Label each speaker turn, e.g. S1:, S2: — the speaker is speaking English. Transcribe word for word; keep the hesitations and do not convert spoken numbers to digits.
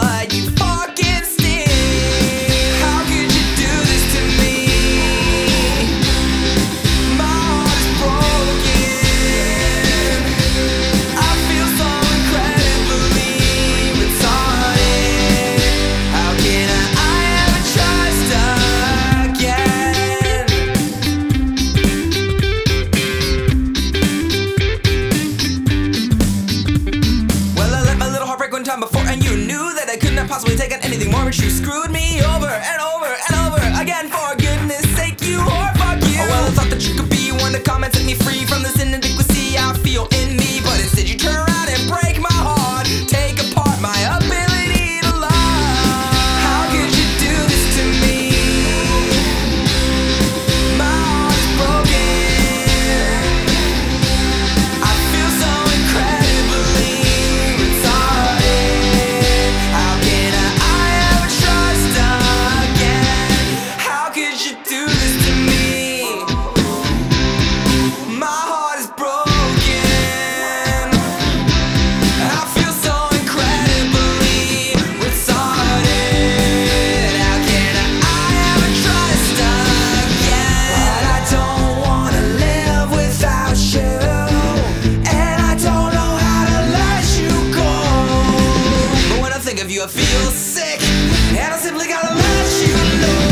S1: but you fucking stink. How could you do this to me? My heart is broken. I feel so incredibly retarded. How can I ever trust again? Well, I let my little heart break one time before, and you knew that I could not possibly take on anything more, but you screwed me over and over and over again. For goodness sake, you whore, fuck you. Oh, well, I thought that you could be one to come and set me free from this inadequacy I feel in me, but instead you turn around and break my heart, take apart my ability to love. How could you do this to me? My heart is broken. I feel so incredibly retarded. How can I ever trust again? How could you do this to me? My heart is broken. I feel so incredibly retarded. How can I ever trust again? But I don't wanna live without you, and I don't know how to let you go. But when I think of you, I feel sick, and I simply gotta let you know.